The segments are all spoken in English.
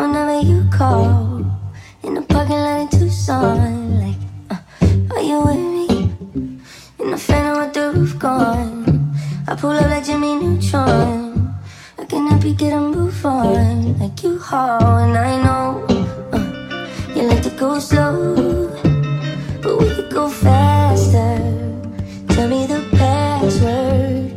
whenever you call. In the parking lot in Tucson, like, are you with me? In the phantom with the roof gone. I pull up like Jimmy Neutron. I cannot be get a move on. Like you haul, and I know you like to go slow, but we could go faster. Tell me the password.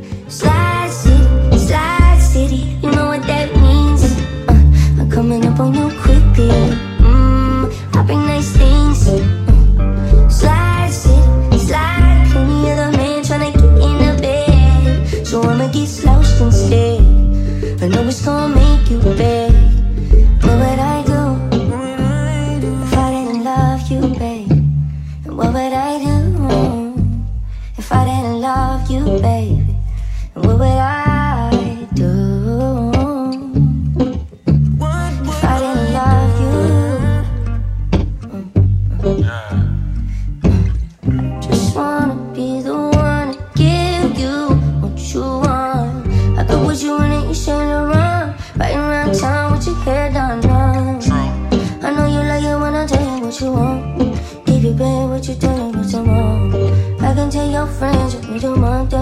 Slide city, you know what that means. I'm coming up on you quickly. I bring nice things. Slide city, slide. Plenty of the man tryna get in the bed, so I'ma get slouched instead. I know it's gonna make you beg. What would I do if I didn't love you, babe? And what would I do if I didn't love you, baby? And what would I do if I didn't love you? Just wanna be the one to give you what you want. I could put you in it, you shouldn't run. Riding around town with your hair down. I know you like it when I tell you what you want. Give you babe what you doing, what you want. I can tell your friends you need a month.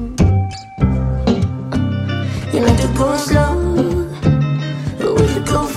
You like to go slow, but we could go fast.